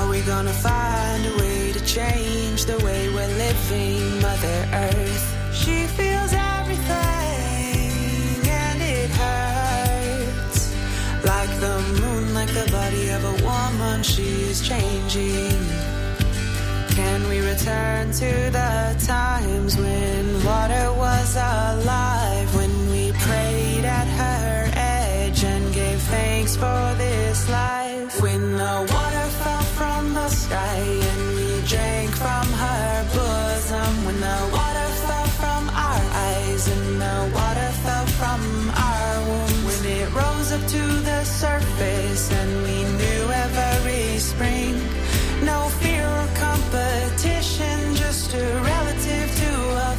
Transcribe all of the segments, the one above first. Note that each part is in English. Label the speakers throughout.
Speaker 1: we gonna find a way to change the way we're living, Mother Earth? She feels everything and it hurts. Like the moon, like the body of a woman, she is changing. Can we return to the times when water was alive, when we prayed at her edge and gave thanks for this life, when the water fell from the sky and we drank from her bosom, when the water fell from our eyes and the water fell from our womb, when it rose up to the surface and we knew every spring. No fear or competition, just a relative to a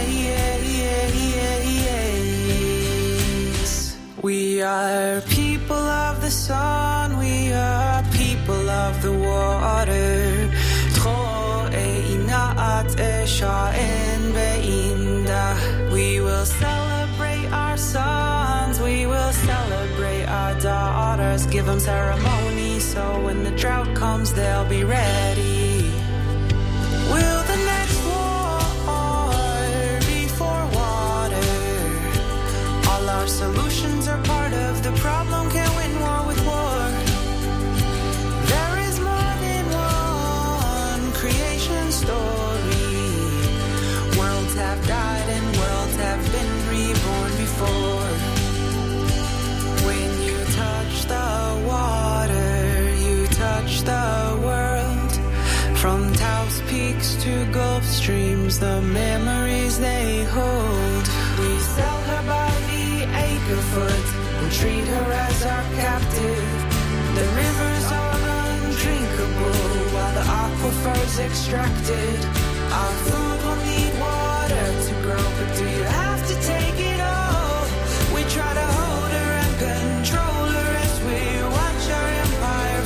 Speaker 1: face. We are people of the sun, we are people of the water. We will celebrate our sons, we will celebrate our daughters, give them ceremony so when the drought comes they'll be ready. Will the next war be for water? All our solutions are part of the problem, can't win war with war. There is more than one creation story. Worlds have died and worlds have been reborn before. When you touch the water, you touch the world. From Taos Peaks to Gulf Streams, the memories they hold. We sell her by the acre foot and treat her as our captive. The rivers are undrinkable while the aquifer's extracted. Our food will need water to grow, but do you have to take it all? We try to hold her and control her as we watch our empire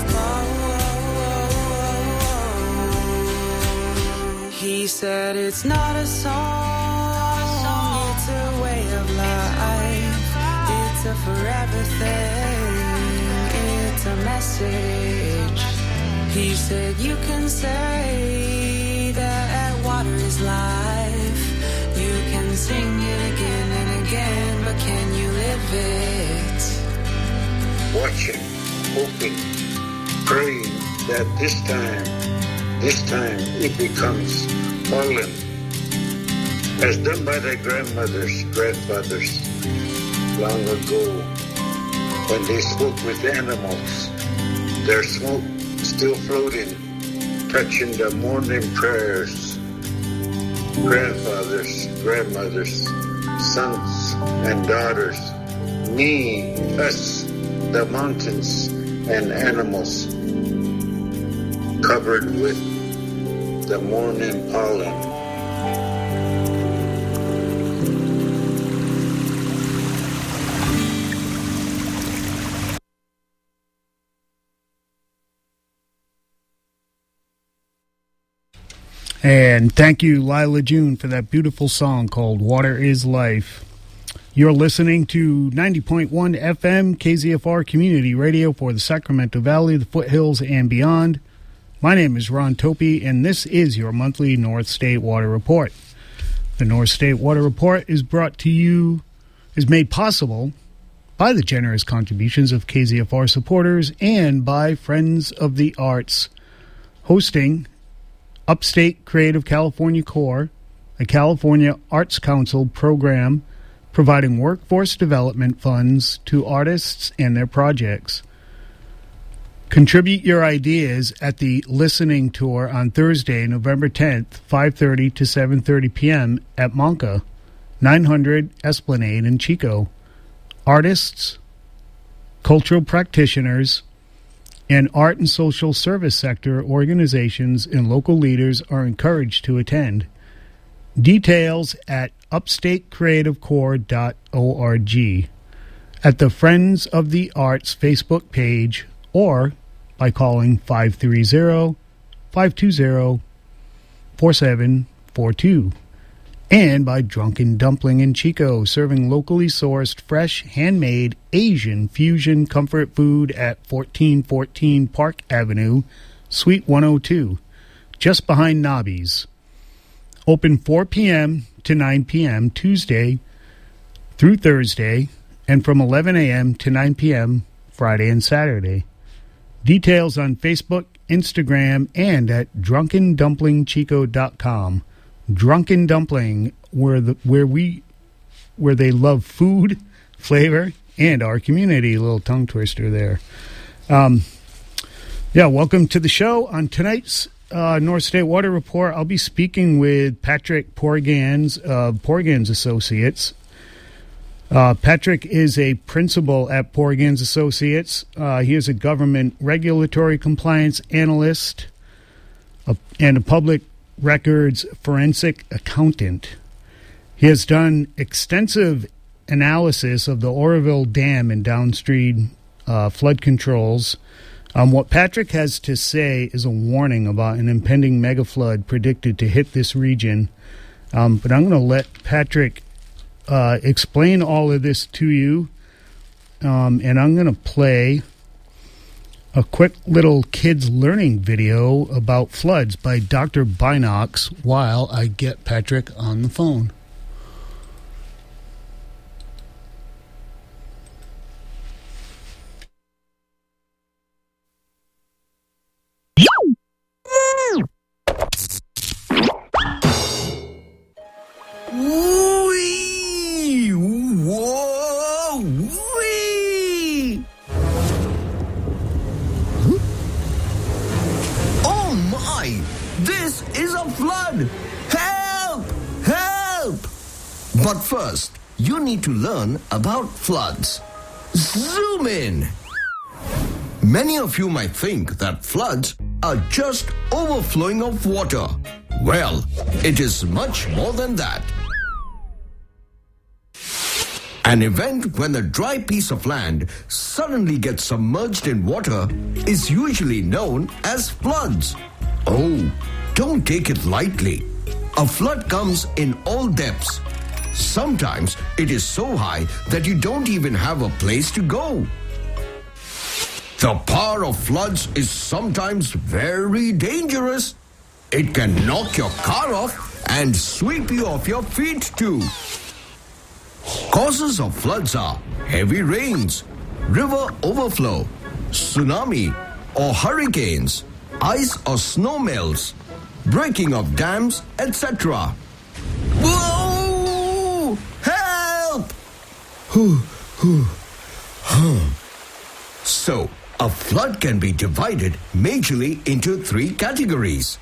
Speaker 1: fall. He said it's not a song, it's a way of life. It's a forever thing, it's a message. He said you can say that water is life. You can sing it again and again, but can you live it?
Speaker 2: Watching, hoping, praying that this time it becomes fallen, as done by their grandmothers, grandfathers, long ago, when they spoke with animals, their smoke still floating, touching the morning prayers. Grandfathers, grandmothers, sons and daughters, me, us, the mountains and animals, covered with the morning pollen.
Speaker 3: And thank you, Lila June, for that beautiful song called Water is Life. You're listening to 90.1 FM KZFR Community Radio for the Sacramento Valley, the Foothills, and beyond. My name is Ron Topi, and this is your monthly North State Water Report. The North State Water Report is made possible by the generous contributions of KZFR supporters and by Friends of the Arts, hosting Upstate Creative California Corps, a California Arts Council program providing workforce development funds to artists and their projects. Contribute your ideas at the listening tour on Thursday, November 10th, 5:30 to 7:30 p.m. at Monca, 900 Esplanade in Chico. Artists, cultural practitioners, and art and social service sector organizations and local leaders are encouraged to attend. Details at upstatecreativecorps.org, at the Friends of the Arts Facebook page, or by calling 530-520-4742. And by Drunken Dumpling in Chico, serving locally sourced, fresh, handmade Asian fusion comfort food at 1414 Park Avenue, Suite 102, just behind Nobby's. Open 4 p.m. to 9 p.m. Tuesday through Thursday, and from 11 a.m. to 9 p.m. Friday and Saturday. Details on Facebook, Instagram, and at drunkendumplingchico.com. Drunken Dumpling, where they love food, flavor, and our community. A little tongue twister there. Welcome to the show. On tonight's North State Water Report, I'll be speaking with Patrick Porgans of Porgans Associates. Patrick is a principal at Porgans Associates. He is a government regulatory compliance analyst and a public records forensic accountant. He has done extensive analysis of the Oroville Dam and downstream flood controls. What Patrick has to say is a warning about an impending mega flood predicted to hit this region. But I'm going to let Patrick explain all of this to you. And I'm going to play a quick little kids learning video about floods by Dr. Binox while I get Patrick on the phone.
Speaker 4: But first, you need to learn about floods. Zoom in! Many of you might think that floods are just overflowing of water. Well, it is much more than that. An event when a dry piece of land suddenly gets submerged in water is usually known as floods. Oh, don't take it lightly. A flood comes in all depths. Sometimes it is so high that you don't even have a place to go. The power of floods is sometimes very dangerous. It can knock your car off and sweep you off your feet too. Causes of floods are heavy rains, river overflow, tsunami or hurricanes, ice or snow melts, breaking of dams, etc. Whoa! Help! So, a flood can be divided majorly into 3 categories.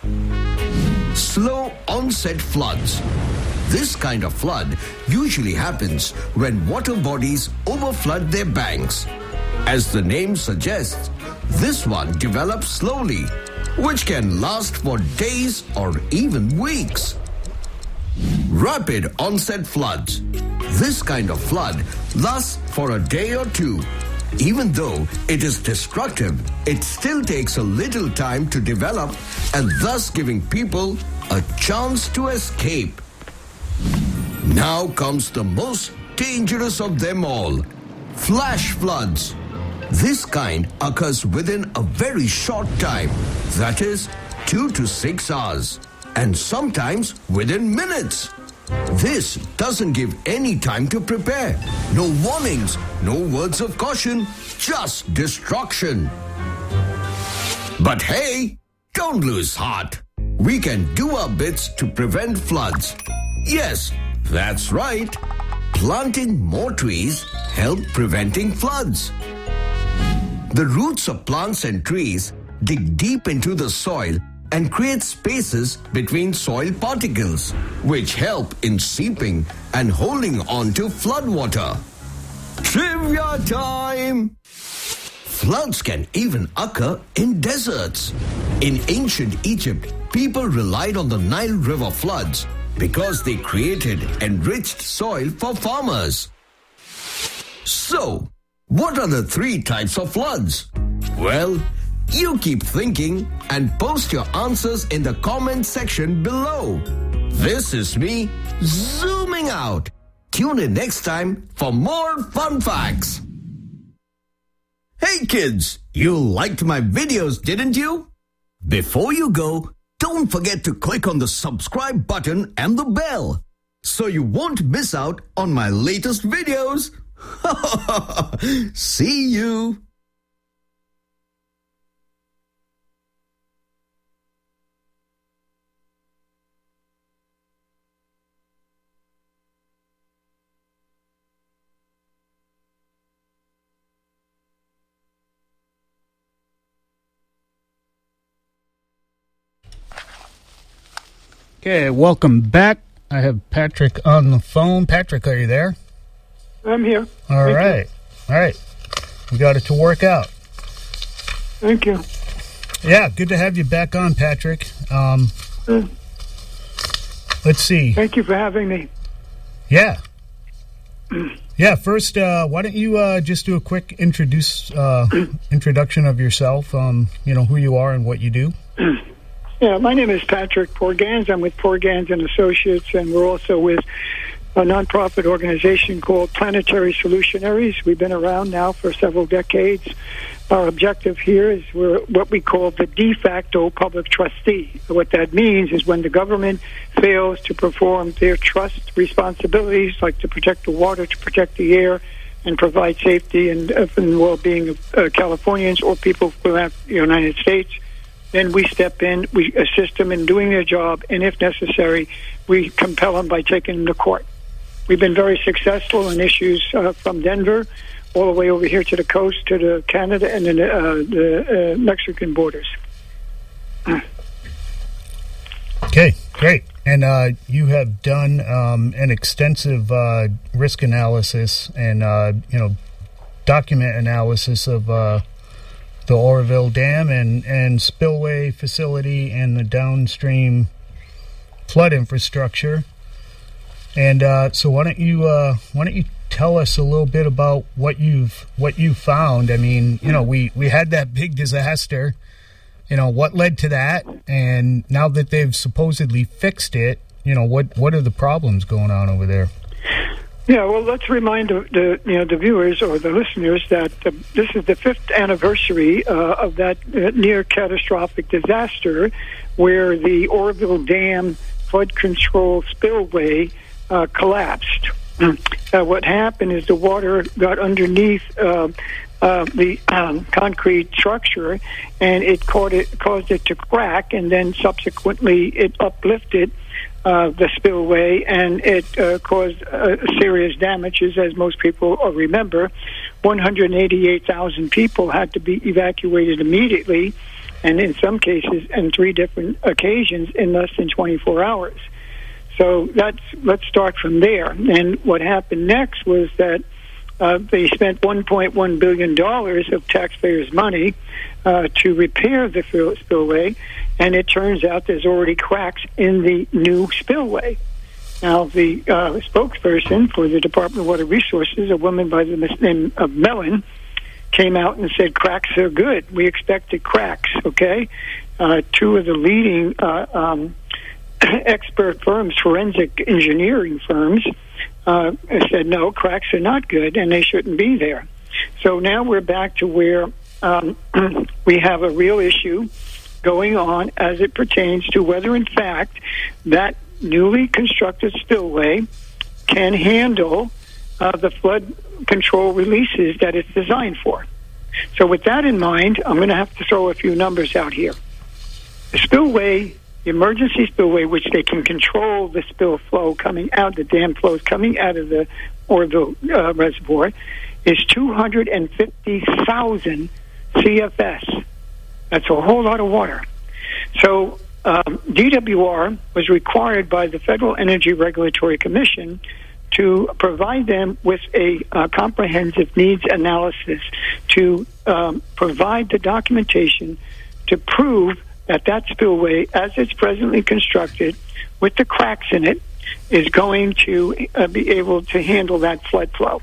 Speaker 4: Slow onset floods. This kind of flood usually happens when water bodies overflood their banks. As the name suggests, this one develops slowly, which can last for days or even weeks. Rapid onset floods. This kind of flood lasts for a day or two. Even though it is destructive, it still takes a little time to develop and thus giving people a chance to escape. Now comes the most dangerous of them all, flash floods. This kind occurs within a very short time, that is 2 to 6 hours, and sometimes within minutes. This doesn't give any time to prepare. No warnings, no words of caution, just destruction. But hey, don't lose heart. We can do our bits to prevent floods. Yes, that's right. Planting more trees help preventing floods. The roots of plants and trees dig deep into the soil and create spaces between soil particles, which help in seeping and holding on to floodwater. Trivia time! Floods can even occur in deserts. In ancient Egypt, people relied on the Nile River floods because they created enriched soil for farmers. So, what are the 3 types of floods? Well, you keep thinking and post your answers in the comment section below. This is me zooming out. Tune in next time for more fun facts. Hey kids, you liked my videos, didn't you? Before you go, don't forget to click on the subscribe button and the bell so you won't miss out on my latest videos. See you.
Speaker 3: Okay, welcome back. I have Patrick on the phone. Patrick, are you there?
Speaker 5: I'm here.
Speaker 3: All right. We got it to work out.
Speaker 5: Thank you.
Speaker 3: Yeah, good to have you back on, Patrick. Let's see.
Speaker 5: Thank you for having me.
Speaker 3: Yeah. Yeah, first, why don't you just do a quick introduction of yourself, who you are and what you do?
Speaker 5: Yeah, my name is Patrick Porgans. I'm with Porgans and Associates, and we're also with a nonprofit organization called Planetary Solutionaries. We've been around now for several decades. Our objective here is we're what we call the de facto public trustee. What that means is when the government fails to perform their trust responsibilities, like to protect the water, to protect the air, and provide safety and well-being of Californians or people throughout the United States, then we step in, we assist them in doing their job, and if necessary, we compel them by taking them to court. We've been very successful in issues from Denver all the way over here to the coast, to the Canada and the Mexican borders.
Speaker 3: Okay, great. And you have done an extensive risk analysis and document analysis of the Oroville Dam and spillway facility and the downstream flood infrastructure. And so why don't you tell us a little bit about what you found? I mean, we had that big disaster. What led to that? And now that they've supposedly fixed it, what are the problems going on over there?
Speaker 5: Yeah, well, let's remind the viewers or the listeners that this is the 5th anniversary of that near catastrophic disaster, where the Oroville Dam flood control spillway collapsed. What happened is the water got underneath the concrete structure, and it caused it to crack, and then subsequently it uplifted the spillway, and it caused serious damages, as most people remember. 188,000 people had to be evacuated immediately, and in some cases, on 3 different occasions, in less than 24 hours. So let's start from there. And what happened next was that they spent $1.1 billion of taxpayers' money to repair the spillway, and it turns out there's already cracks in the new spillway. Now, the spokesperson for the Department of Water Resources, a woman by the name of Mellon, came out and said, cracks are good. We expected cracks, okay? 2 of the leading expert firms, forensic engineering firms, said, no, cracks are not good, and they shouldn't be there. So now we're back to where we have a real issue going on as it pertains to whether, in fact, that newly constructed spillway can handle the flood control releases that it's designed for. So with that in mind, I'm going to have to throw a few numbers out here. The spillway, the emergency spillway, which they can control the spill flow coming out, the dam flows coming out of the Oroville reservoir, is 250,000 CFS. That's a whole lot of water. So DWR was required by the Federal Energy Regulatory Commission to provide them with a comprehensive needs analysis to provide the documentation to prove that that spillway, as it's presently constructed, with the cracks in it, is going to be able to handle that flood flow.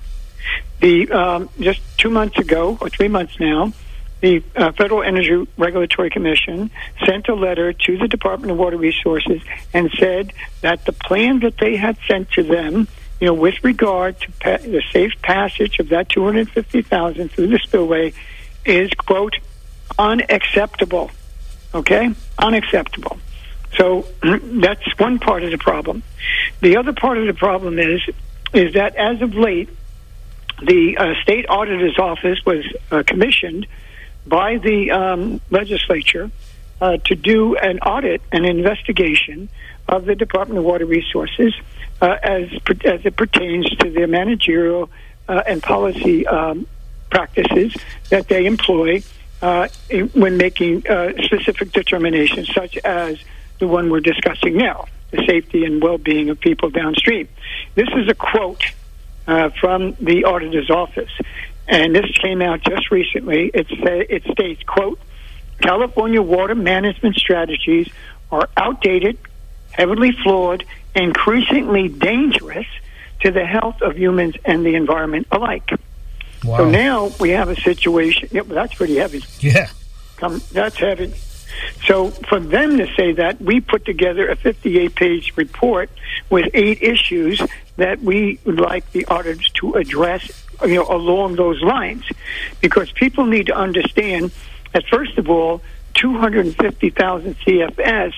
Speaker 5: Just 2 months ago, or 3 months now, the Federal Energy Regulatory Commission sent a letter to the Department of Water Resources and said that the plan that they had sent to them, with regard to the safe passage of that 250,000 through the spillway, is, quote, unacceptable. Okay? Unacceptable. So that's one part of the problem. The other part of the problem is that as of late, the state auditor's office was commissioned by the legislature to do an audit, an investigation of the Department of Water Resources as it pertains to their managerial and policy practices that they employ when making specific determinations, such as the one we're discussing now, the safety and well-being of people downstream. This is a quote from the auditor's office, and this came out just recently. It states, quote, California water management strategies are outdated, heavily flawed, increasingly dangerous to the health of humans and the environment alike. Wow. So now we have a situation. Yeah, well, that's pretty heavy.
Speaker 3: Yeah.
Speaker 5: That's heavy. So for them to say that, we put together a 58-page report with 8 issues that we would like the auditors to address, along those lines, because people need to understand that, first of all, 250,000 CFS,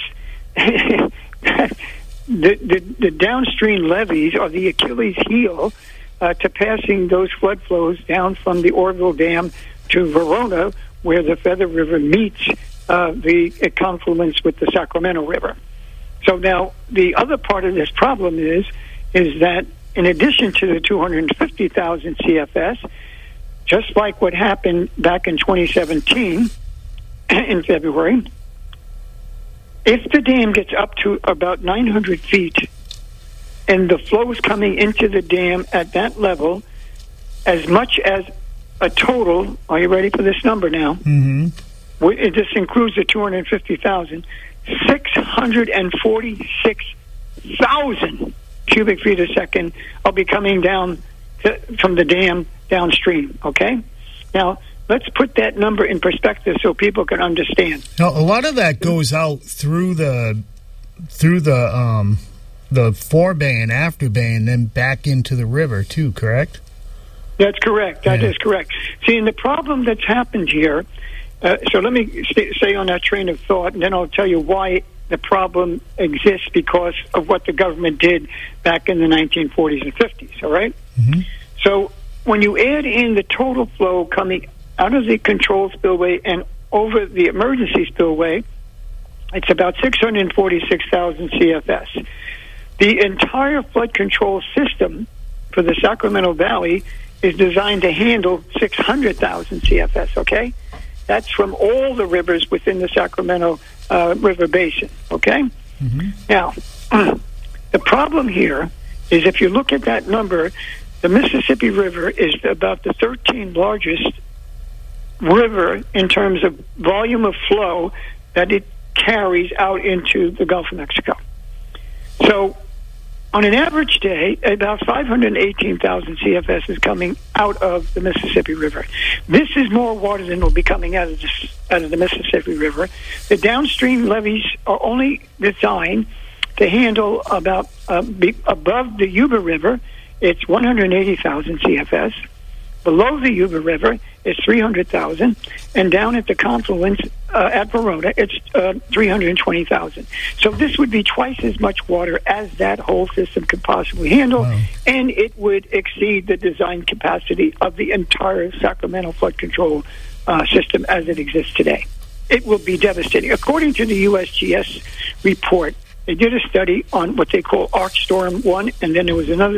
Speaker 5: the downstream levees are the Achilles heel to passing those flood flows down from the Oroville Dam to Verona, where the Feather River meets the confluence with the Sacramento River. So now the other part of this problem is that in addition to the 250,000 CFS, just like what happened back in 2017 in February, if the dam gets up to about 900 feet and the flows coming into the dam at that level, as much as a total, are you ready for this number now?
Speaker 3: Mm-hmm.
Speaker 5: This includes the 250,000, 646,000 cubic feet a second will be coming down from the dam downstream, okay? Now, let's put that number in perspective so people can understand.
Speaker 3: Now, a lot of that goes out through the forebay and afterbay and then back into the river too, correct?
Speaker 5: That's correct. That is correct. See, and the problem that's happened here, so let me stay on that train of thought, and then I'll tell you why the problem exists because of what the government did back in the 1940s and 50s, all right?
Speaker 3: Mm-hmm.
Speaker 5: So when you add in the total flow coming out of the control spillway and over the emergency spillway, it's about 646,000 CFS. The entire flood control system for the Sacramento Valley is designed to handle 600,000 CFS, okay? That's from all the rivers within the Sacramento River Basin, okay?
Speaker 3: Mm-hmm.
Speaker 5: Now, the problem here is if you look at that number, the Mississippi River is about the 13th largest river in terms of volume of flow that it carries out into the Gulf of Mexico. So on an average day, about 518,000 CFS is coming out of the Mississippi River. This is more water than will be coming out of the Mississippi River. The downstream levees are only designed to handle about above the Yuba River, it's 180,000 CFS. Below the Yuba River, it's 300,000, and down at the confluence at Verona, it's 320,000. So this would be twice as much water as that whole system could possibly handle, wow. And it would exceed the design capacity of the entire Sacramento flood control system as it exists today. It will be devastating. According to the USGS report, they did a study on what they call ArcStorm 1, and then there was another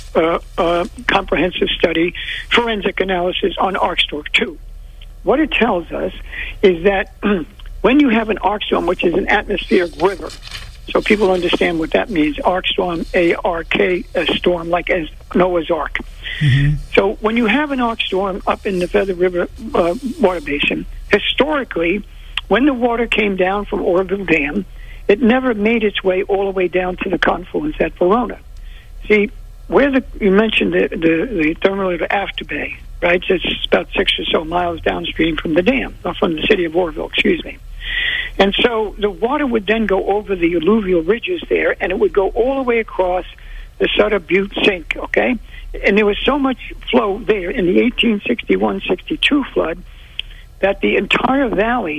Speaker 5: comprehensive study, forensic analysis on ArcStorm 2. What it tells us is that when you have an ArcStorm, which is an atmospheric river, so people understand what that means, ArcStorm, A-R-K, a storm, like as Noah's Ark.
Speaker 3: Mm-hmm.
Speaker 5: So when you have an ArcStorm up in the Feather River water basin, historically, when the water came down from Oroville Dam, it never made its way all the way down to the confluence at Verona. See, you mentioned the thermal river afterbay, right? So it's about 6 or so miles downstream from the dam, or from the city of Oroville, excuse me. And so the water would then go over the alluvial ridges there, and it would go all the way across the Sutter Butte Sink, okay? And there was so much flow there in the 1861-62 flood that the entire valley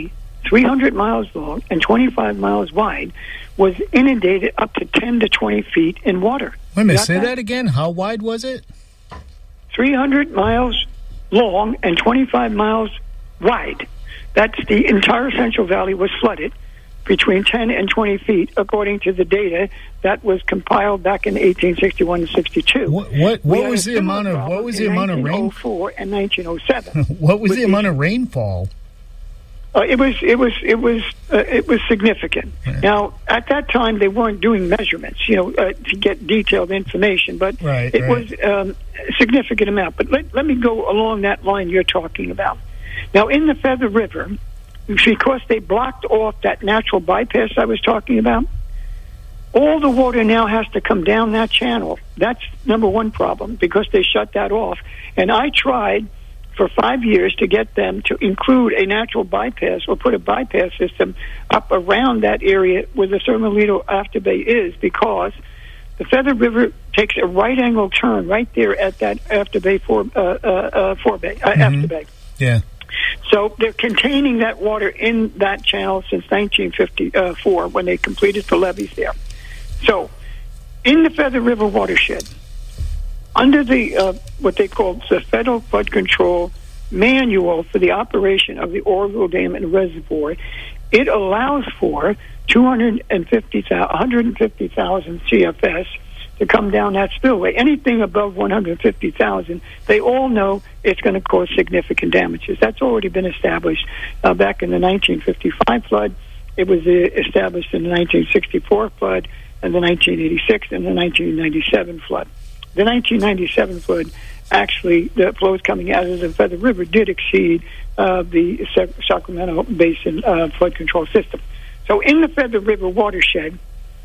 Speaker 5: 300 miles long and 25 miles wide, was inundated up to 10 to 20 feet in water.
Speaker 3: Wait a minute, say that again? How wide was it?
Speaker 5: 300 miles long and 25 miles wide. That's the entire Central Valley was flooded between 10 and 20 feet, according to the data that was compiled back in 1861 and 62.
Speaker 3: What was the amount of rain?
Speaker 5: 1904 and 1907.
Speaker 3: What was the amount of rainfall?
Speaker 5: It was significant.
Speaker 3: Yeah.
Speaker 5: Now, at that time, they weren't doing measurements, to get detailed information, but it was a significant amount. But let me go along that line you're talking about. Now, in the Feather River, because they blocked off that natural bypass I was talking about, all the water now has to come down that channel. That's number one problem, because they shut that off. And I tried for 5 years to get them to include a natural bypass or put a bypass system up around that area where the Thermalito Afterbay is, because the Feather River takes a right-angle turn right there at that Afterbay Afterbay.
Speaker 3: Yeah.
Speaker 5: So they're containing that water in that channel since 1954 when they completed the levees there. So in the Feather River watershed, under the what they call the Federal Flood Control Manual for the operation of the Oroville Dam and Reservoir, it allows for 150,000 CFS to come down that spillway. Anything above 150,000, they all know it's going to cause significant damages. That's already been established back in the 1955 flood. It was established in the 1964 flood and the 1986 and the 1997 flood. The 1997 flood, actually, the flows coming out of the Feather River did exceed the Sacramento Basin flood control system. So in the Feather River watershed,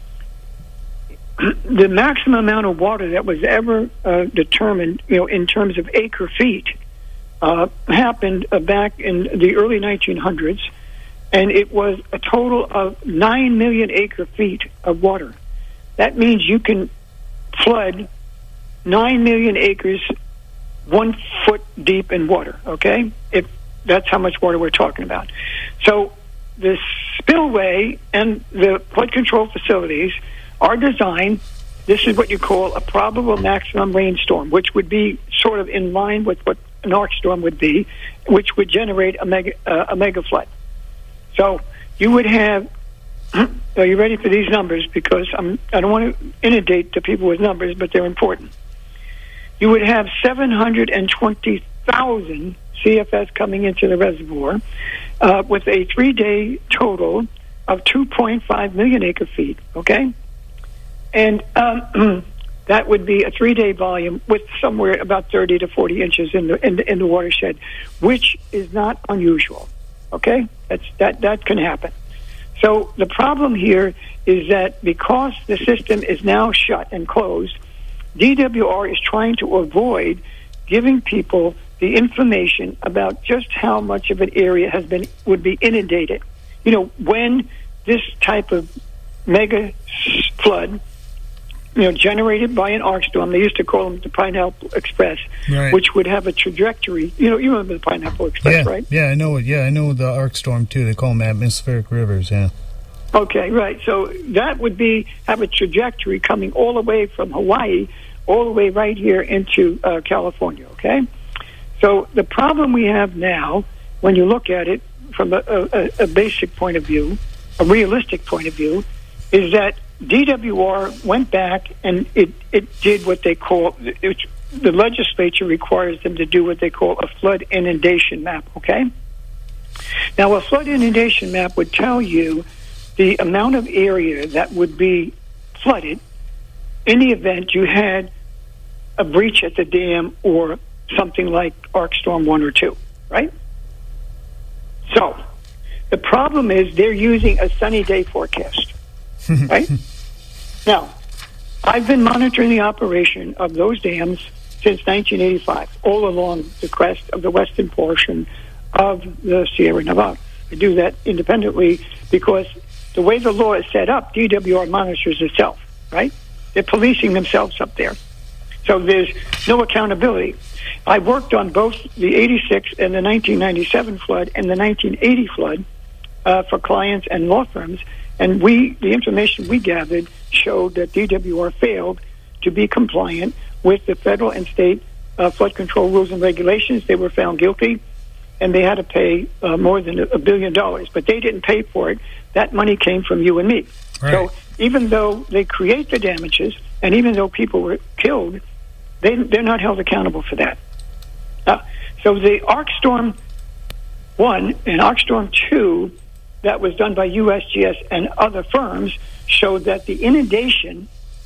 Speaker 5: the maximum amount of water that was ever determined, in terms of acre feet, happened back in the early 1900s, and it was a total of 9 million acre feet of water. That means you can flood 9 million acres 1 foot deep in water, okay? If that's how much water we're talking about. So the spillway and the flood control facilities are designed, this is what you call a probable maximum rainstorm, which would be sort of in line with what an arc storm would be, which would generate a mega flood. So you would have, are you ready for these numbers? Because I don't want to inundate the people with numbers, but they're important. You would have 720,000 CFS coming into the reservoir with a 3-day total of 2.5 million acre feet, okay? And that would be a 3-day volume with somewhere about 30 to 40 inches in the watershed, which is not unusual, okay? That can happen. So the problem here is that because the system is now shut and closed, DWR is trying to avoid giving people the information about just how much of an area would be inundated. When this type of mega flood, generated by an arc storm, they used to call them the Pineapple Express, right, which would have a trajectory. You remember the Pineapple Express, right?
Speaker 3: Yeah, I know it. Yeah, I know the arc storm too. They call them atmospheric rivers. Yeah.
Speaker 5: Okay, right. So that would have a trajectory coming all the way from Hawaii, all the way right here into California, okay? So the problem we have now, when you look at it from a basic point of view, a realistic point of view, is that DWR went back and it did what they call, the legislature requires them to do what they call a flood inundation map, okay? Now, a flood inundation map would tell you the amount of area that would be flooded in the event you had a breach at the dam or something like Arc Storm 1 or 2, right? So the problem is they're using a sunny day forecast, right? Now, I've been monitoring the operation of those dams since 1985, all along the crest of the western portion of the Sierra Nevada. I do that independently because the way the law is set up, DWR monitors itself, right? They're policing themselves up there. So there's no accountability. I worked on both the 86 and the 1997 flood and the 1980 flood for clients and law firms. And the information we gathered showed that DWR failed to be compliant with the federal and state flood control rules and regulations. They were found guilty, and they had to pay more than $1 billion. But they didn't pay for it. That money came from you and me.
Speaker 3: Right.
Speaker 5: So even though they create the damages, and even though people were killed, they're not held accountable for that. So the Arc Storm 1 and Arc Storm 2 that was done by USGS and other firms showed that the inundation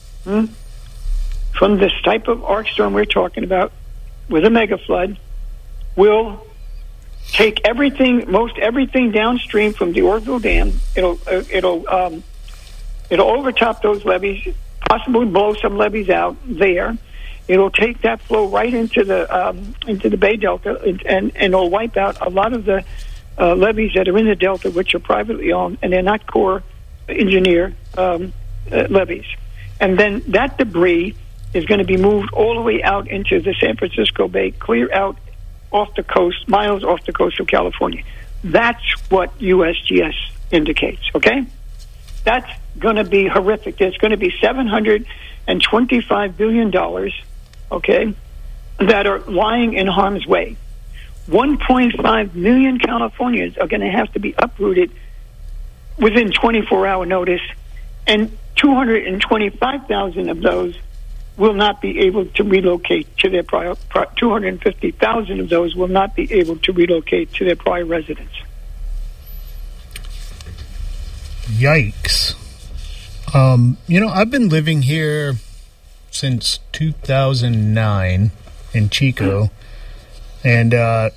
Speaker 5: from this type of arc storm we're talking about with a mega flood will take most everything downstream from the Oroville Dam. It'll overtop those levees, possibly blow some levees out there. It'll take that flow right into the Bay Delta, and it'll wipe out a lot of the levees that are in the Delta, which are privately owned, and they're not Corps engineer levees. And then that debris is going to be moved all the way out into the San Francisco Bay, clear out off the coast, miles off the coast of California. That's what USGS indicates, okay? That's going to be horrific. There's going to be $725 billion, okay, that are lying in harm's way. 1.5 million Californians are going to have to be uprooted within 24-hour notice, and 225,000 of those will not be able to relocate to their prior 250,000 of those will not be able to relocate to their prior residence.
Speaker 3: Yikes. I've been living here since 2009 in Chico, and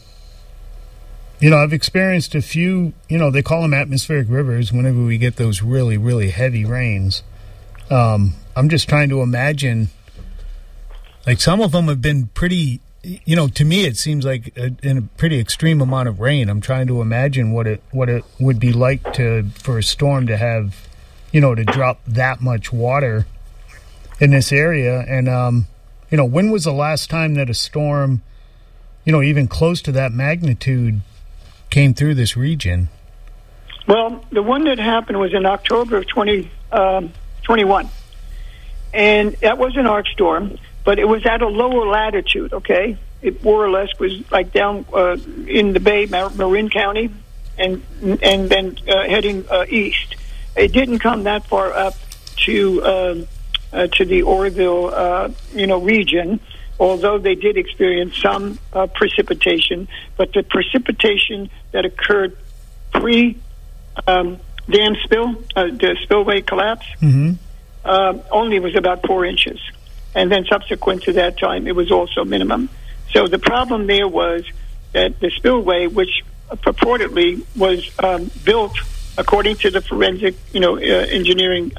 Speaker 3: I've experienced a few, they call them atmospheric rivers whenever we get those really, really heavy rains. I'm just trying to imagine, like, some of them have been pretty, to me it seems like in a pretty extreme amount of rain. I'm trying to imagine what it would be like for a storm to have, to drop that much water in this area. And, when was the last time that a storm, even close to that magnitude came through this region?
Speaker 5: Well, the one that happened was in October of 2021. And that was an arc storm, but it was at a lower latitude, okay? It more or less was like down in the Bay, Marin County, and then heading east. It didn't come that far up to the Oroville, region, although they did experience some precipitation. But the precipitation that occurred pre-dam spill, the spillway collapse, only was about 4 inches. And then subsequent to that time, it was also minimum. So the problem there was that the spillway, which purportedly was built according to the forensic, engineering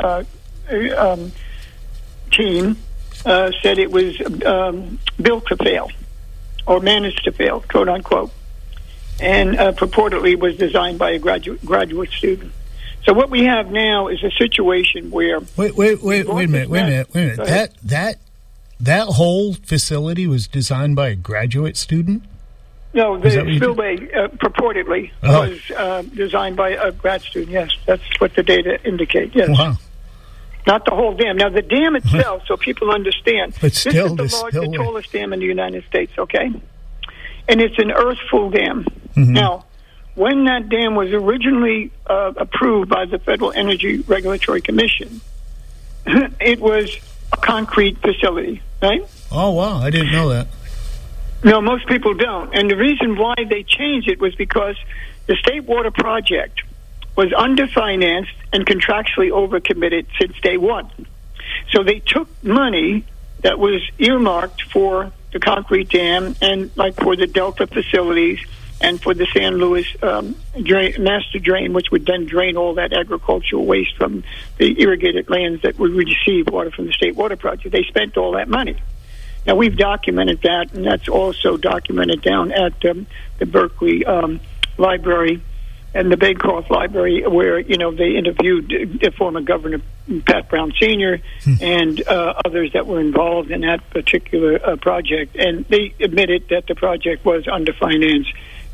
Speaker 5: team, said it was built to fail, or managed to fail, quote unquote, and purportedly was designed by a graduate student. So what we have now is a situation where
Speaker 3: wait a minute. That whole facility was designed by a graduate student?
Speaker 5: No, the spillway purportedly was designed by a grad student. Yes, that's what the data indicate. Yes. Wow. Not the whole dam. Now, the dam itself, so people understand,
Speaker 3: but still,
Speaker 5: this is the tallest dam in the United States, okay? And it's an earth-full dam. Mm-hmm. Now, when that dam was originally approved by the Federal Energy Regulatory Commission, it was a concrete facility, right?
Speaker 3: Oh, wow. I didn't know that.
Speaker 5: No, most people don't. And the reason why they changed it was because the State Water Project was underfinanced and contractually overcommitted since day one. So they took money that was earmarked for the concrete dam and like for the Delta facilities and for the San Luis master drain, which would then drain all that agricultural waste from the irrigated lands that would receive water from the State Water Project. They spent all that money. Now, we've documented that, and that's also documented down at the Berkeley Library and the Bancroft Library, where, they interviewed the former Governor Pat Brown Sr. and others that were involved in that particular project. And they admitted that the project was underfinanced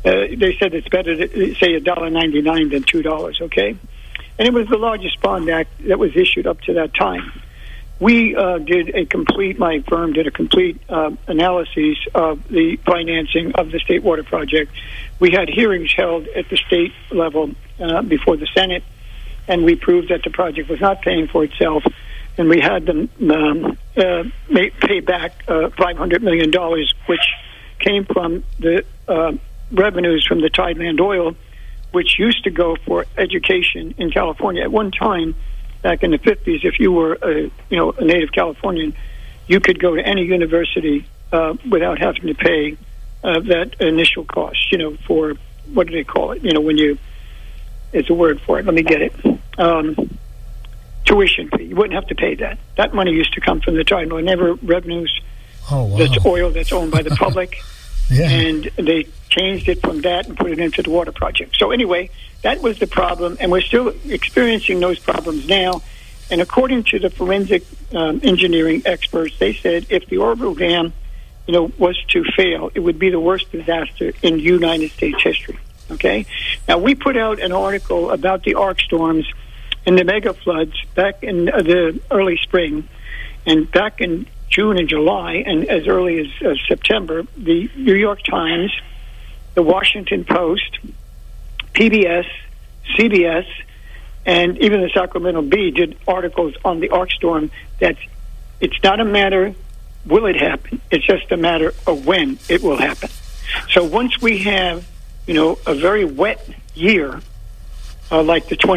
Speaker 5: they said it's better to say $1.99 than $2. Okay, and it was the largest bond act that was issued up to that time. We my firm did a complete analysis of the financing of the State Water Project. We had hearings held at the state level before the Senate, and we proved that the project was not paying for itself, and we had them pay back $500 million, which came from the revenues from the Tideland oil, which used to go for education in California. At one time, back in the 50s, if you were a native Californian, you could go to any university without having to pay that initial cost, for, what do they call it? It's a word for it. Let me get it. Tuition fee. You wouldn't have to pay that. That money used to come from the Tideland never revenues.
Speaker 3: Oh, wow.
Speaker 5: That's oil that's owned by the public.
Speaker 3: Yeah.
Speaker 5: And they changed it from that and put it into the water project. So anyway, that was the problem, and we're still experiencing those problems now. And according to the forensic engineering experts, they said if the Oroville Dam, was to fail, it would be the worst disaster in United States history. Okay? Now, we put out an article about the arc storms and the mega floods back in the early spring, and back in June and July, and as early as September, the New York Times, the Washington Post, PBS, CBS, and even the Sacramento Bee did articles on the arc storm. That it's not a matter, will it happen? It's just a matter of when it will happen. So once we have, a very wet year, like the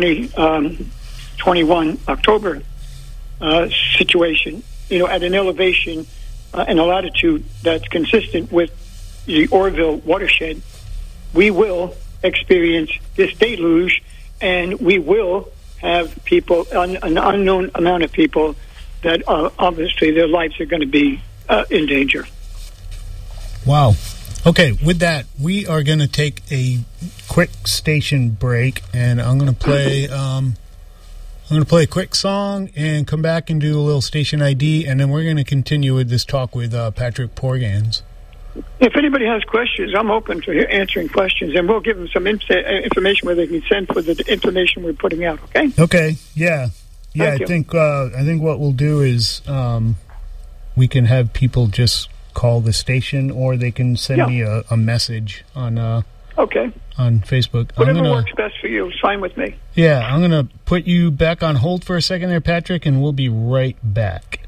Speaker 5: 2021 October situation, at an elevation and a latitude that's consistent with the Oroville watershed, we will experience this deluge, and we will have people, an unknown amount of people, that obviously their lives are going to be in danger.
Speaker 3: Wow. Okay, with that, we are going to take a quick station break, and I'm going to play a quick song and come back and do a little station ID, and then we're going to continue with this talk with Patrick Porgans.
Speaker 5: If anybody has questions, I'm open to answering questions, and we'll give them some information where they can send for the information we're putting out. Okay?
Speaker 3: Okay. Yeah. I think what we'll do is we can have people just call the station, or they can send me a message on on Facebook.
Speaker 5: Whatever works best for you is fine with me.
Speaker 3: Yeah, I'm going to put you back on hold for a second there, Patrick, and we'll be right back.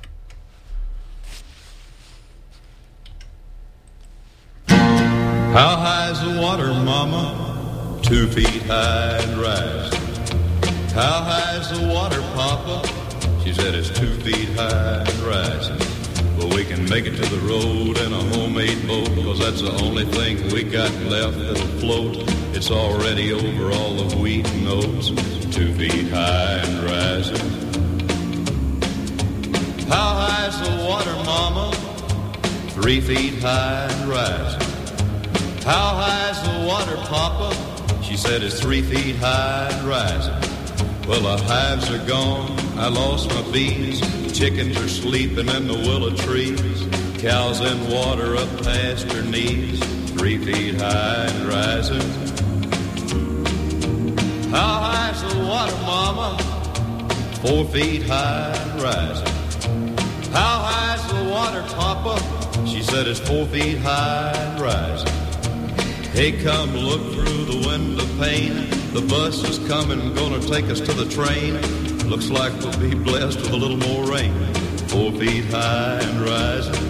Speaker 6: How high is the water, Mama? 2 feet high and rising. How high is the water, Papa? She said it's 2 feet high and rising. Well, we can make it to the road in a homemade boat, 'cause that's the only thing we got left that'll float. It's already over all the wheat and oats, 2 feet high and rising. How high is the water, Mama? 3 feet high and rising. How high is the water, Papa? She said it's 3 feet high and rising. Well, the hives are gone, I lost my bees. Chickens are sleeping in the willow trees. Cows in water up past her knees, 3 feet high and rising. How high is the water, Mama? 4 feet high and rising. How high is the water, Papa? She said it's 4 feet high and rising. Hey, come look through the window pane. The bus is coming, gonna take us to the train. Looks like we'll be blessed with a little more rain. 4 feet high and rising.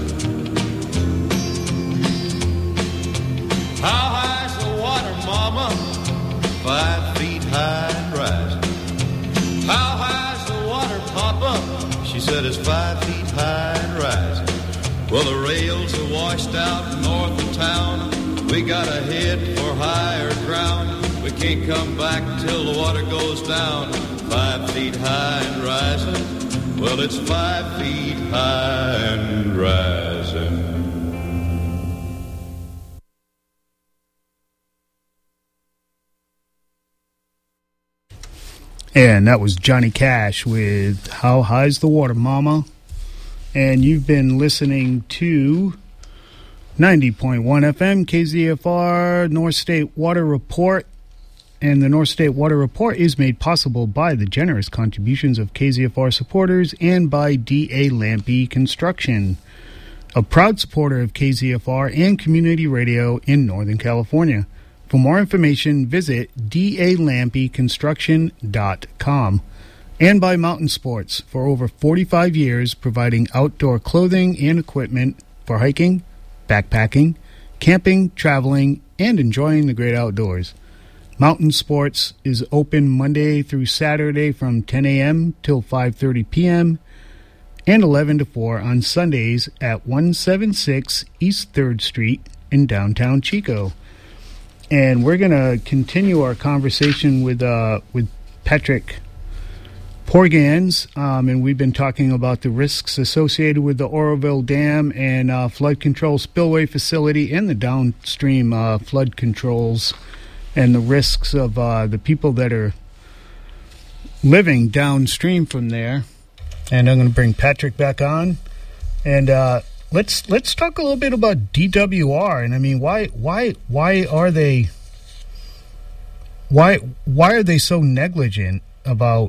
Speaker 6: How high is the water, Mama? 5 feet high and rising. How high is the water, Papa? She said it's 5 feet high and rising. Well, the rails are washed out north of town. We gotta head for higher ground. We can't come back till the water goes down. 5 feet high and rising. Well, it's 5 feet high and rising.
Speaker 3: And that was Johnny Cash with How High's the Water, Mama? And you've been listening to 90.1 FM, KZFR, North State Water Report. And the North State Water Report is made possible by the generous contributions of KZFR supporters and by D.A. Lampy Construction, a proud supporter of KZFR and community radio in Northern California. For more information, visit dalampyconstruction.com. And by Mountain Sports, for over 45 years providing outdoor clothing and equipment for hiking, backpacking, camping, traveling, and enjoying the great outdoors. Mountain Sports is open Monday through Saturday from 10 a.m. till 5:30 p.m. and 11 to 4 on Sundays at 176 East 3rd Street in downtown Chico. And we're going to continue our conversation with Patrick Porgans, and we've been talking about the risks associated with the Oroville Dam and flood control spillway facility and the downstream flood controls and the risks of the people that are living downstream from there. And I'm going to bring Patrick back on, and let's talk a little bit about DWR. And I mean, why are they so negligent about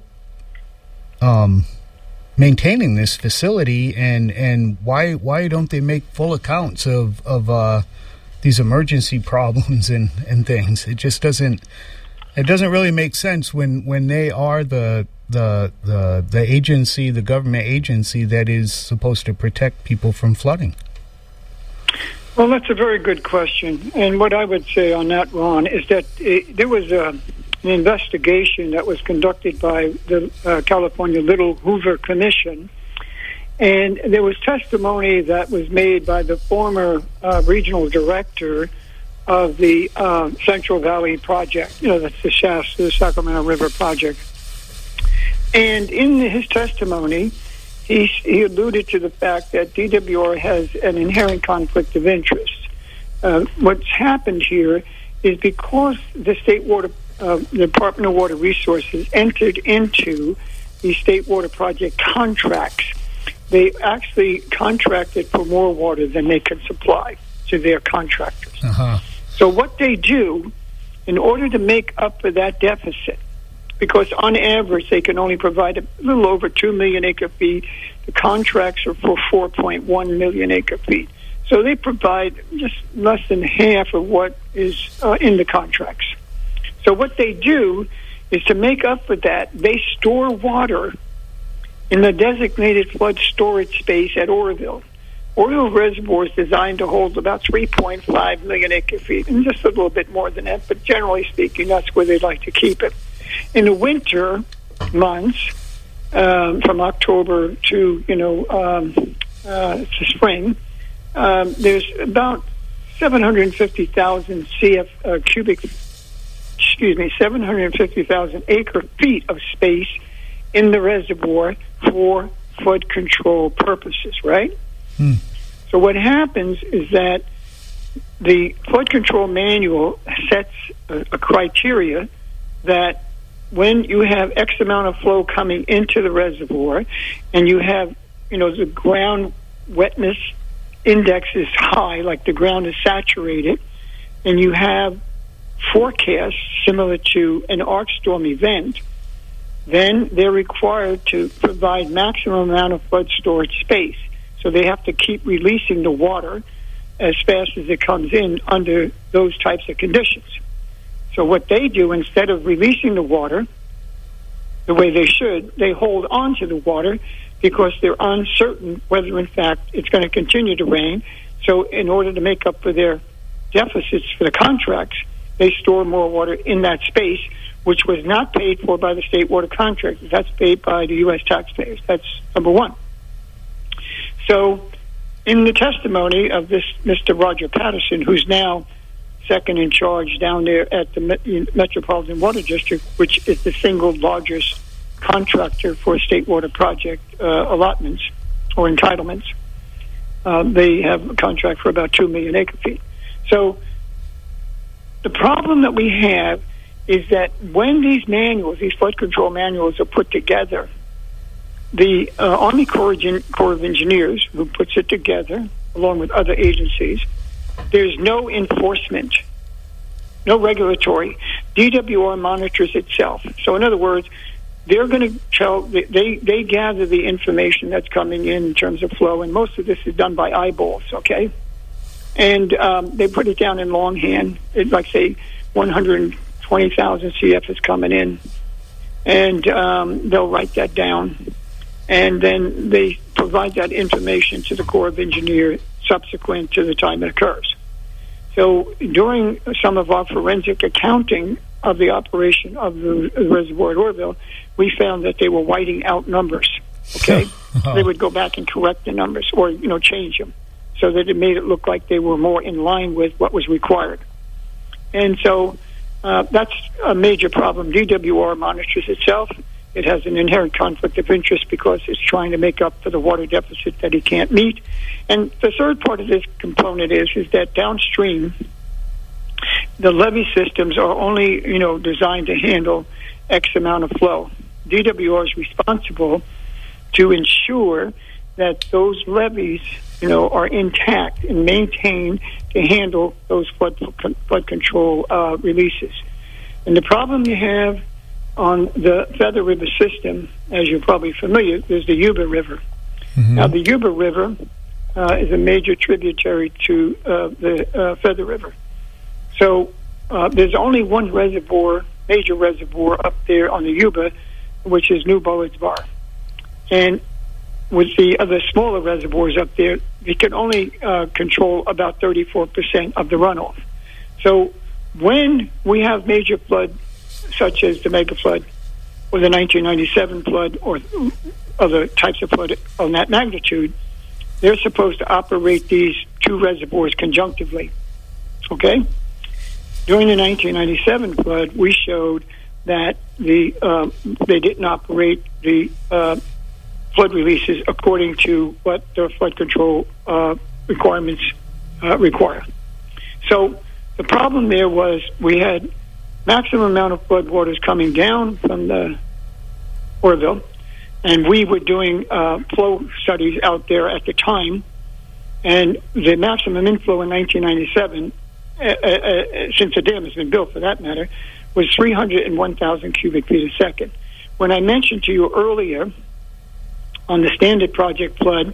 Speaker 3: maintaining this facility, and why don't they make full accounts of these emergency problems and things? It just doesn't really make sense when they are the agency, the government agency that is supposed to protect people from flooding.
Speaker 5: Well, that's a very good question. And what I would say on that, Ron, is that there was an investigation that was conducted by the California Little Hoover Commission, and there was testimony that was made by the former regional director of the Central Valley Project. You know, that's the Shasta, the Sacramento River Project. And in his testimony, he alluded to the fact that DWR has an inherent conflict of interest. What's happened here is because the the Department of Water Resources entered into the State Water Project contracts, they actually contracted for more water than they could supply to their contractors.
Speaker 3: Uh-huh.
Speaker 5: So what they do, in order to make up for that deficit, because on average they can only provide a little over 2 million acre feet, the contracts are for 4.1 million acre feet. So they provide just less than half of what is in the contracts. So what they do is, to make up for that, they store water in the designated flood storage space at Oroville. Oroville Reservoir is designed to hold about 3.5 million acre feet, and just a little bit more than that, but generally speaking, that's where they like to keep it. In the winter months, from October to to spring, there's about 750,000 750,000 acre feet of space in the reservoir for flood control purposes, right? So what happens is that the flood control manual sets a criteria that when you have X amount of flow coming into the reservoir and you have, the ground wetness index is high, like the ground is saturated, and you have forecasts similar to an arc storm event, then they're required to provide maximum amount of flood storage space. So they have to keep releasing the water as fast as it comes in under those types of conditions. So what they do, instead of releasing the water the way they should, they hold on to the water because they're uncertain whether, in fact, it's going to continue to rain. So in order to make up for their deficits for the contracts, they store more water in that space, which was not paid for by the state water contractors. That's paid by the U.S. taxpayers. That's number one. So in the testimony of this Mr. Roger Patterson, who's now second in charge down there at the Metropolitan Water District, which is the single largest contractor for state water project allotments or entitlements, they have a contract for about 2 million acre feet. So the problem that we have is that when these manuals, these flood control manuals, are put together, the Army Corps of Engineers, who puts it together, along with other agencies, there's no enforcement, no regulatory. DWR monitors itself. So in other words, they're going to tell, they gather the information that's coming in terms of flow, and most of this is done by eyeballs, okay? And they put it down in longhand, like say 120,000 CF is coming in, and they'll write that down, and then they provide that information to the Corps of Engineers subsequent to the time it occurs. So during some of our forensic accounting of the operation of the reservoir at Oroville, we found that they were whiting out numbers, okay? They would go back and correct the numbers or, change them so that it made it look like they were more in line with what was required. And so that's a major problem. DWR monitors itself. It has an inherent conflict of interest because it's trying to make up for the water deficit that it can't meet. And the third part of this component is that downstream, the levee systems are only, designed to handle X amount of flow. DWR is responsible to ensure that those levees, are intact and maintained to handle those flood control releases. And the problem you have on the Feather River system, as you're probably familiar, there's the Yuba River. Mm-hmm. Now, the Yuba River is a major tributary to the Feather River. So there's only one major reservoir up there on the Yuba, which is New Bullets Bar. And with the other smaller reservoirs up there, they can only control about 34% of the runoff. So when we have major flood, such as the mega flood or the 1997 flood or other types of flood on that magnitude, they're supposed to operate these two reservoirs conjunctively. Okay? During the 1997 flood, we showed that they didn't operate the flood releases according to what their flood control requirements require. So the problem there was we had maximum amount of flood waters coming down from the Oroville, and we were doing flow studies out there at the time, and the maximum inflow in 1997, since the dam has been built for that matter, was 301,000 cubic feet a second. When I mentioned to you earlier on the standard project flood,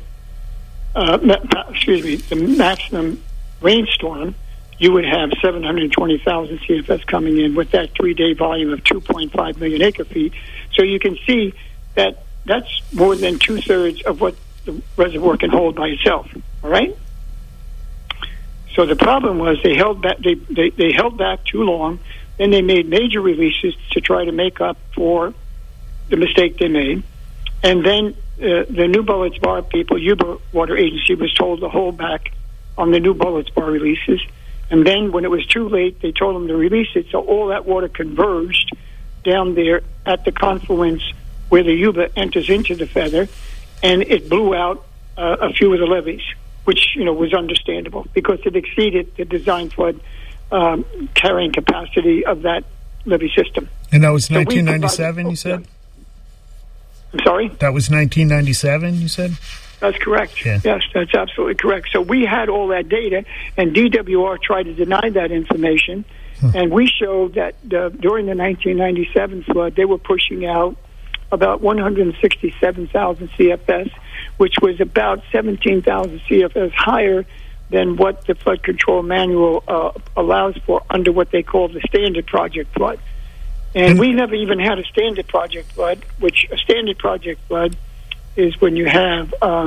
Speaker 5: the maximum rainstorm, you would have 720,000 CFS coming in with that 3-day volume of 2.5 million acre feet. So you can see that that's more than 2/3 of what the reservoir can hold by itself. All right. So the problem was they held back. They held back too long. Then they made major releases to try to make up for the mistake they made. And then the New Bullets Bar people, Yuba Water Agency, was told to hold back on the New Bullets Bar releases. And then when it was too late, they told them to release it. So all that water converged down there at the confluence where the Yuba enters into the Feather, and it blew out a few of the levees, which was understandable because it exceeded the design flood carrying capacity of that levee system.
Speaker 3: And that was 1997, you said?
Speaker 5: I'm sorry?
Speaker 3: That was 1997, you said?
Speaker 5: That's correct.
Speaker 3: Yeah.
Speaker 5: Yes, that's absolutely correct. So we had all that data, and DWR tried to deny that information, and we showed that during the 1997 flood, they were pushing out about 167,000 CFS, which was about 17,000 CFS higher than what the flood control manual allows for under what they call the standard project flood. And we never even had a standard project flood, which a standard project flood is when you have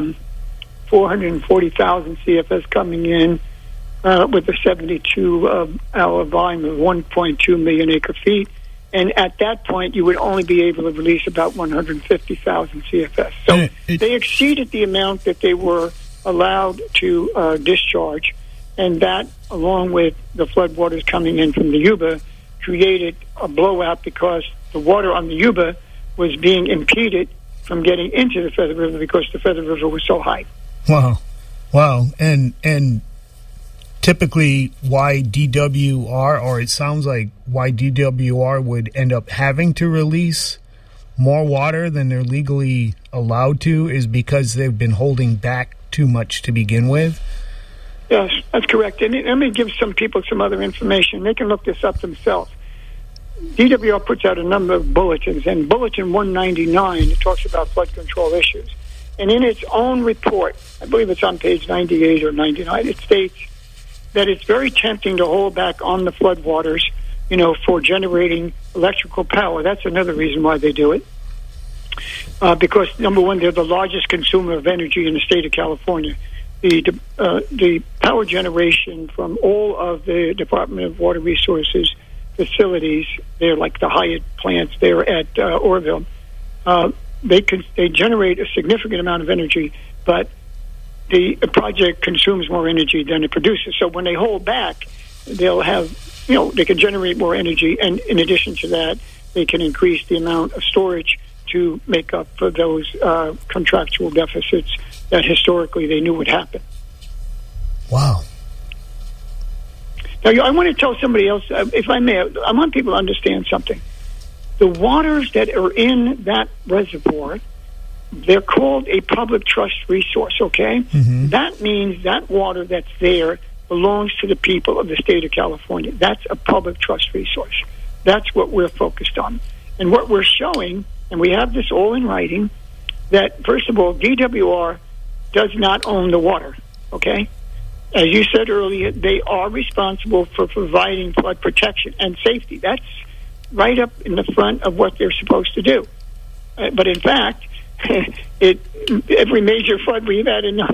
Speaker 5: 440,000 CFS coming in with a 72-hour volume of 1.2 million acre feet. And at that point, you would only be able to release about 150,000 CFS. So they exceeded the amount that they were allowed to discharge. And that, along with the floodwaters coming in from the Yuba, created a blowout because the water on the Yuba was being impeded from getting into the Feather River because the Feather River was so high.
Speaker 3: Wow. And typically why DWR, or it sounds like why DWR would end up having to release more water than they're legally allowed to, is because they've been holding back too much to begin with.
Speaker 5: Yes, that's correct. And let me give some people some other information. They can look this up themselves. DWR puts out a number of bulletins, and Bulletin 199 talks about flood control issues. And in its own report, I believe it's on page 98 or 99, it states that it's very tempting to hold back on the floodwaters, for generating electrical power. That's another reason why they do it. Because, number one, they're the largest consumer of energy in the state of California. The power generation from all of the Department of Water Resources facilities, they're like the Hyatt plants there at Orville, they generate a significant amount of energy, but the project consumes more energy than it produces. So when they hold back, they'll have, they can generate more energy, and in addition to that, they can increase the amount of storage to make up for those contractual deficits that historically they knew would happen.
Speaker 3: Wow.
Speaker 5: Now, I want to tell somebody else, if I may, I want people to understand something. The waters that are in that reservoir, they're called a public trust resource, okay? Mm-hmm. That means that water that's there belongs to the people of the state of California. That's a public trust resource. That's what we're focused on. And what we're showing, and we have this all in writing, that, first of all, DWR does not own the water, okay? As you said earlier, they are responsible for providing flood protection and safety. That's right up in the front of what they're supposed to do. But in fact, every major flood we've had in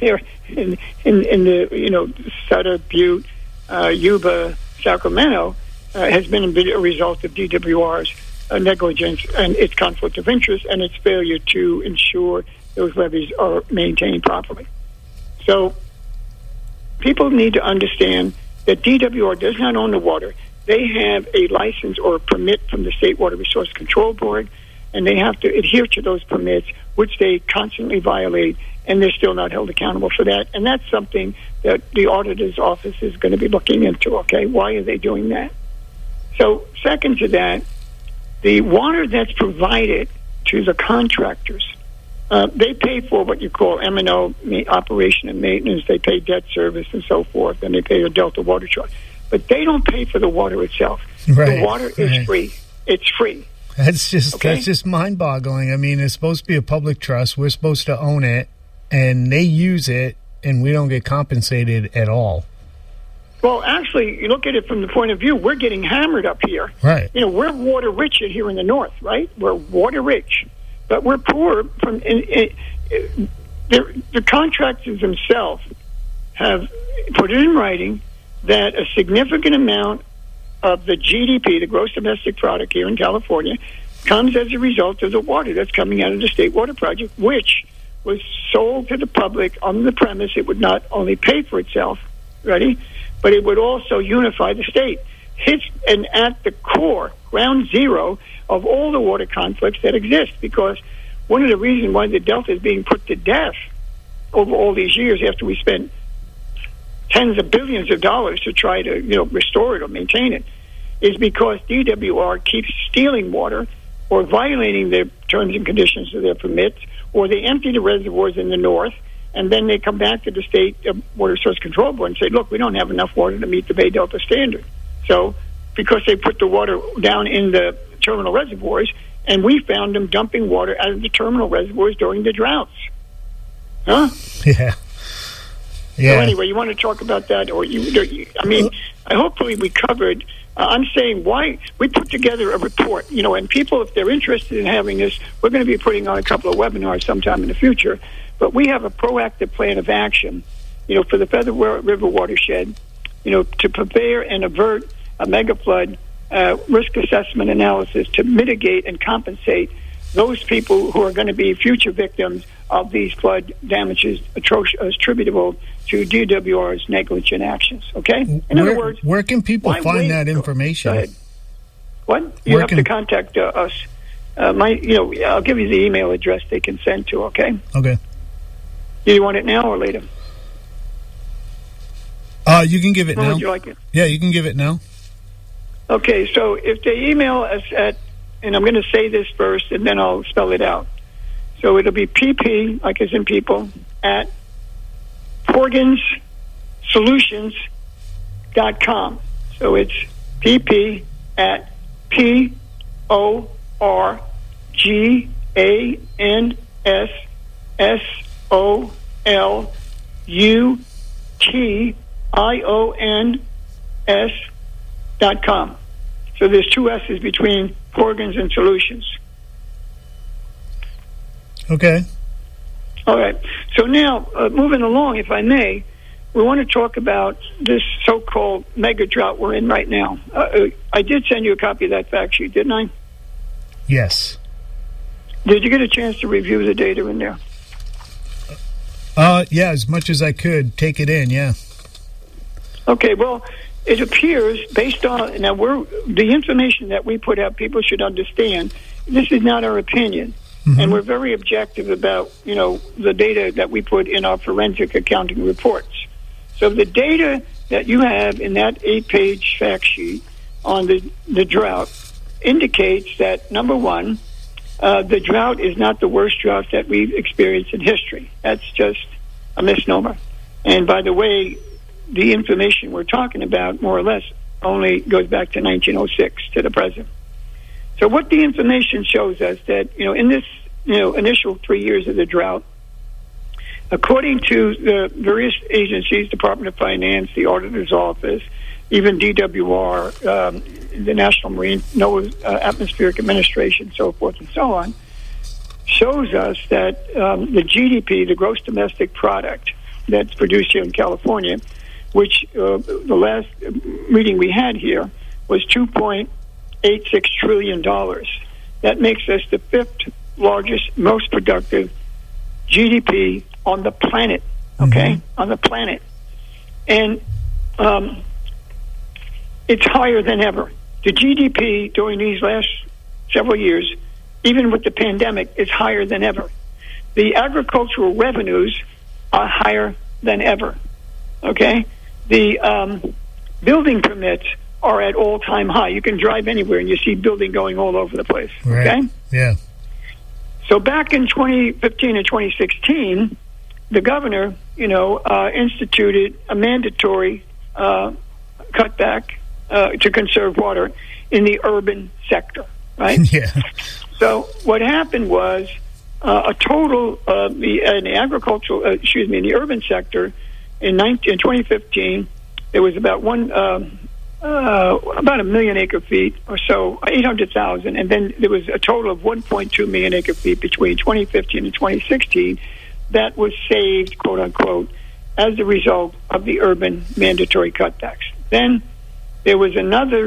Speaker 5: the Sutter, Butte, Yuba, Sacramento has been a result of DWR's negligence and its conflict of interest and its failure to ensure those levees are maintained properly. So people need to understand that DWR does not own the water. They have a license or a permit from the State Water Resource Control Board, and they have to adhere to those permits, which they constantly violate, and they're still not held accountable for that. And that's something that the auditor's office is going to be looking into, okay? Why are they doing that? So second to that, the water that's provided to the contractors, they pay for what you call M&O, operation and maintenance. They pay debt service and so forth, and they pay a Delta water charge. But they don't pay for the water itself.
Speaker 3: Right,
Speaker 5: the water is free. It's free.
Speaker 3: That's just mind-boggling. I mean, it's supposed to be a public trust. We're supposed to own it, and they use it, and we don't get compensated at all.
Speaker 5: Well, actually, you look at it from the point of view, we're getting hammered up here.
Speaker 3: Right.
Speaker 5: We're water rich here in the north, right? We're water rich, but we're poor. The contractors themselves have put it in writing that a significant amount of the GDP, the gross domestic product here in California, comes as a result of the water that's coming out of the State Water Project, which was sold to the public on the premise it would not only pay for itself, ready, but it would also unify the state. And at the core, ground zero of all the water conflicts that exist, because one of the reasons why the Delta is being put to death over all these years after we spent tens of billions of dollars to try to restore it or maintain it, is because DWR keeps stealing water or violating their terms and conditions of their permits, or they empty the reservoirs in the north, and then they come back to the State Water Resource Control Board and say, look, we don't have enough water to meet the Bay Delta standard. So because they put the water down in the terminal reservoirs, and we found them dumping water out of the terminal reservoirs during the droughts. Huh?
Speaker 3: Yeah.
Speaker 5: So anyway, you want to talk about that, or hopefully we covered. I'm saying why we put together a report, and people, if they're interested in having this, we're going to be putting on a couple of webinars sometime in the future. But we have a proactive plan of action, for the Feather River watershed, to prepare and avert a mega flood risk assessment analysis to mitigate and compensate those people who are going to be future victims of these flood damages attributable to DWR's negligent actions. Okay? In other words,
Speaker 3: where can people find that information?
Speaker 5: Go ahead. What? You have to contact us. I'll give you the email address they can send to. Okay.
Speaker 3: Okay.
Speaker 5: Do you want it now or later?
Speaker 3: You can give it now.
Speaker 5: Would you like it?
Speaker 3: Yeah, you can give it now.
Speaker 5: Okay, so if they email us at, and I'm going to say this first, and then I'll spell it out. So it'll be PP, like as in people, at Porgins, pp-solutions.com. So it's pp-organsolutions.com. So there's two S's between organs and solutions.
Speaker 3: Okay.
Speaker 5: All right. So now, moving along, if I may, we want to talk about this so-called mega drought we're in right now. I did send you a copy of that fact sheet, didn't I?
Speaker 3: Yes.
Speaker 5: Did you get a chance to review the data in there?
Speaker 3: Yeah, as much as I could. Take it in, yeah.
Speaker 5: Okay, well, it appears, based on, the information that we put out, people should understand, this is not our opinion. Mm-hmm. And we're very objective about, the data that we put in our forensic accounting reports. So the data that you have in that 8-page fact sheet on the drought indicates that, number one, the drought is not the worst drought that we've experienced in history. That's just a misnomer. And by the way, the information we're talking about, more or less, only goes back to 1906 to the present. So what the information shows us that, in this, initial 3 years of the drought, according to the various agencies, Department of Finance, the Auditor's Office, even DWR, the National Marine Atmospheric Administration, so forth and so on, shows us that the GDP, the gross domestic product that's produced here in California, which the last reading we had here was $2.86 trillion. That makes us the fifth largest, most productive GDP on the planet, okay? Mm-hmm. On the planet. And it's higher than ever. The GDP during these last several years, even with the pandemic, is higher than ever. The agricultural revenues are higher than ever, okay? The building permits are at all-time high. You can drive anywhere and you see building going all over the place,
Speaker 3: right.
Speaker 5: Okay?
Speaker 3: Yeah.
Speaker 5: So back in 2015 and 2016, the governor, instituted a mandatory cutback to conserve water in the urban sector, right?
Speaker 3: Yeah.
Speaker 5: So what happened was a total in the urban sector in 2015, there was about about 1 million acre feet or so, 800,000, and then there was a total of 1.2 million acre feet between 2015 and 2016 that was saved, quote unquote, as a result of the urban mandatory cutbacks. Then there was another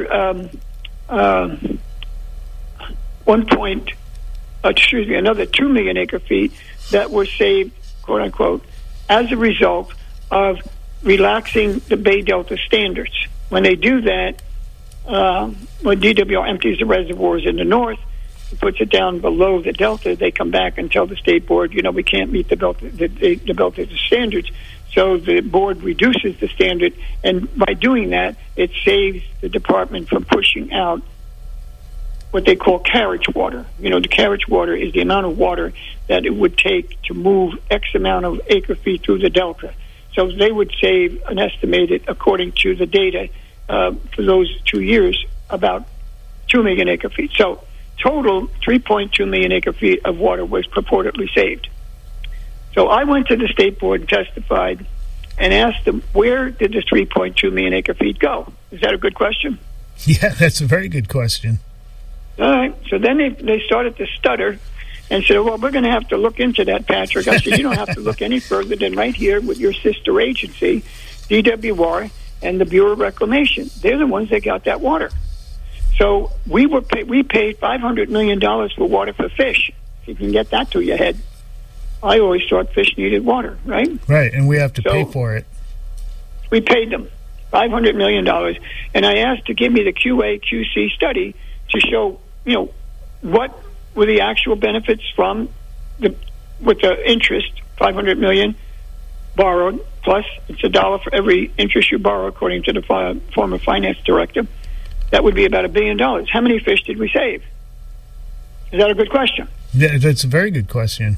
Speaker 5: 2 million acre feet that were saved, quote unquote, as a result of relaxing the Bay Delta standards. When they do that, when DWR empties the reservoirs in the north, puts it down below the delta, they come back and tell the state board, we can't meet the delta standards. So the board reduces the standard, and by doing that, it saves the department from pushing out what they call carriage water. The carriage water is the amount of water that it would take to move X amount of acre feet through the delta. So they would save an estimated, according to the data for those 2 years, about 2 million acre feet. So total 3.2 million acre feet of water was purportedly saved. So I went to the state board and testified and asked them, where did the 3.2 million acre feet go? Is that a good question?
Speaker 3: Yeah, that's a very good question.
Speaker 5: All right. So then they started to stutter and said, well, we're going to have to look into that, Patrick. I said, you don't have to look any further than right here with your sister agency, DWR, and the Bureau of Reclamation. They're the ones that got that water. So we paid $500 million for water for fish. If you can get that to your head. I always thought fish needed water, right?
Speaker 3: Right, and we have to pay for it.
Speaker 5: We paid them $500 million. And I asked to give me the QA/QC study to show, what were the actual benefits with the interest, $500 million borrowed, plus it's $1 for every interest you borrow, according to the former finance director. That would be about $1 billion. How many fish did we save? Is that a good question?
Speaker 3: Yeah, that's a very good question.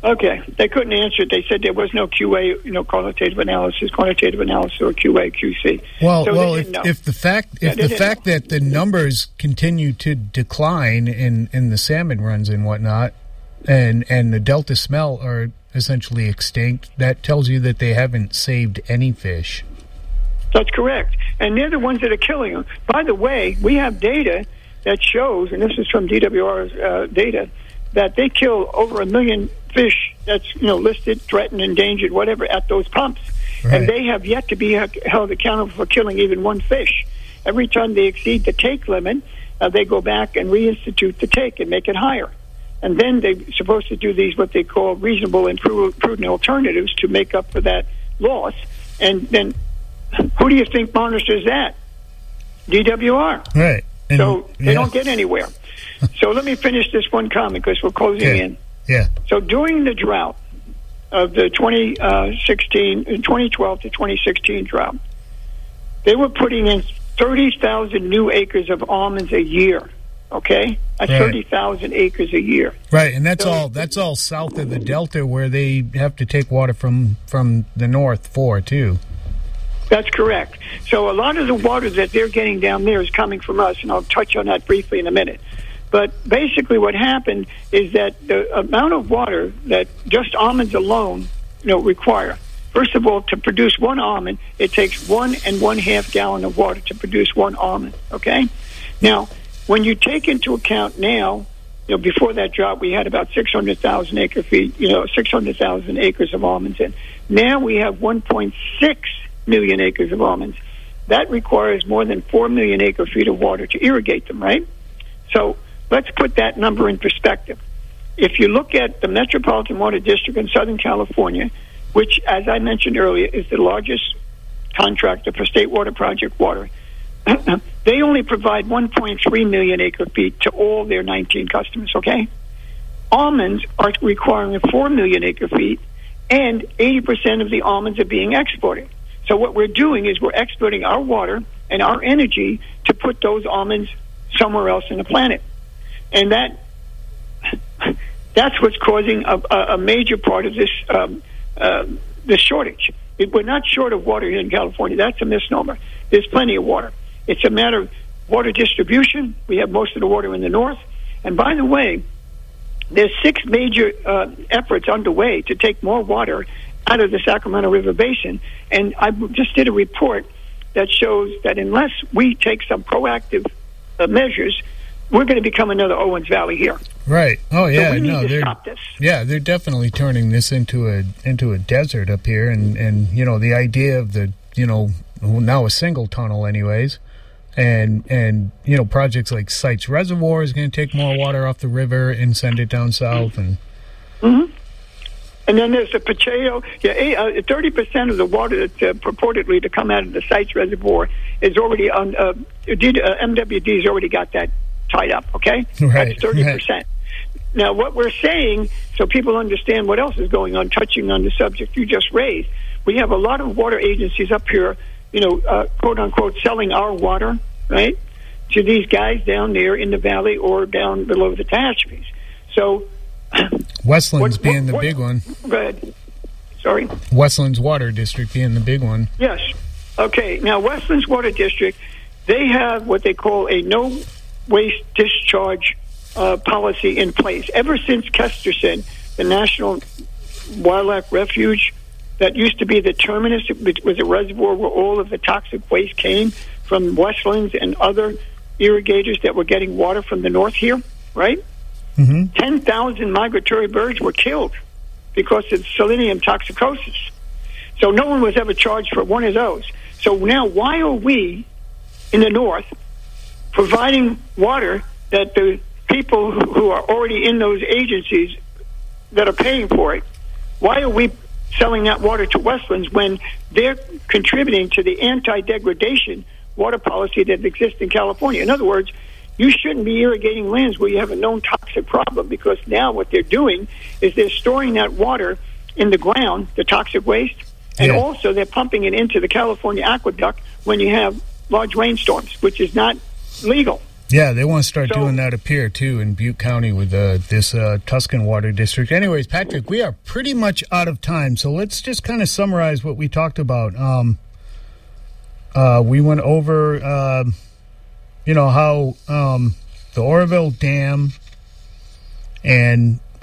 Speaker 5: Okay, they couldn't answer it. They said there was no QA, quantitative analysis, or QA, QC.
Speaker 3: Well,
Speaker 5: so
Speaker 3: if the fact that the numbers continue to decline in the salmon runs and whatnot, and the Delta smelt are essentially extinct, that tells you that they haven't saved any fish.
Speaker 5: That's correct, and they're the ones that are killing them. By the way, we have data that shows, and this is from DWR's data, that they kill over 1 million fish that's listed, threatened, endangered, whatever, at those pumps. Right. And they have yet to be held accountable for killing even one fish. Every time they exceed the take limit, they go back and reinstitute the take and make it higher. And then they're supposed to do these, what they call reasonable and prudent alternatives to make up for that loss. And then who do you think monitors that? DWR.
Speaker 3: Right. And,
Speaker 5: so they don't get anywhere. So let me finish this one comment because we're closing in.
Speaker 3: Yeah.
Speaker 5: So during the drought of the 2012 to 2016 drought, they were putting in 30,000 new acres of almonds a year. Okay, that's 30,000 acres a year.
Speaker 3: Right, and that's all south of the Delta where they have to take water from the north for too.
Speaker 5: That's correct. So a lot of the water that they're getting down there is coming from us, and I'll touch on that briefly in a minute. But basically what happened is that the amount of water that just almonds alone require, first of all, to produce one almond, it takes 1 1/2 gallon of water to produce one almond, okay? Now, when you take into account now, before that drought, we had about 600,000 acre-feet, 600,000 acres of almonds in. Now we have 1.6 million acres of almonds. That requires more than 4 million acre-feet of water to irrigate them, right? So let's put that number in perspective. If you look at the Metropolitan Water District in Southern California, which, as I mentioned earlier, is the largest contractor for State Water Project water, they only provide 1.3 million acre-feet to all their 19 customers, okay? Almonds are requiring 4 million acre-feet, and 80% of the almonds are being exported. So what we're doing is we're exporting our water and our energy to put those almonds somewhere else in the planet. And that's what's causing a major part of this shortage. We're not short of water here in California. That's a misnomer. There's plenty of water. It's a matter of water distribution. We have most of the water in the north. And by the way, there's 6 major efforts underway to take more water out of the Sacramento River Basin. And I just did a report that shows that unless we take some proactive measures, we're going to become another Owens Valley here.
Speaker 3: Right. Oh, yeah.
Speaker 5: So we need to stop this.
Speaker 3: Yeah, they're definitely turning this into a desert up here. And the idea of the, now a single tunnel anyways, and projects like Sites Reservoir is going to take more water off the river and send it down south. And And then there's the Pacheco. 30% of the water that's purportedly to come out of the Sites Reservoir is already on. MWD's already got that tied up. Okay, right.
Speaker 5: That's 30%. Right. Now, what we're saying, so people understand what else is going on, touching on the subject you just raised, we have a lot of water agencies up here, quote unquote, selling our water, right, to these guys down there in the valley or down below the Tehachapi's. So.
Speaker 3: Westlands being the big one.
Speaker 5: Go ahead. Sorry?
Speaker 3: Westlands Water District being the big one.
Speaker 5: Yes. Okay. Now, Westlands Water District, they have what they call a no waste discharge policy in place. Ever since Kesterson, the National Wildlife Refuge, that used to be the terminus, it was a reservoir where all of the toxic waste came from Westlands and other irrigators that were getting water from the north here, right? Mm-hmm. 10,000 migratory birds were killed because of selenium toxicosis. So no one was ever charged for one of those. So now why are we in the north providing water that the people who are already in those agencies that are paying for it, why are we selling that water to Westlands when they're contributing to the anti-degradation water policy that exists in California? In other words, you shouldn't be irrigating lands where you have a known toxic problem, because now what they're doing is they're storing that water in the ground, the toxic waste, and also they're pumping it into the California aqueduct when you have large rainstorms, which is not legal.
Speaker 3: Yeah, they want to start doing that up here, too, in Butte County with this Tuscan Water District. Anyways, Patrick, we are pretty much out of time, so let's just kind of summarize what we talked about. We went over, how the Oroville Dam and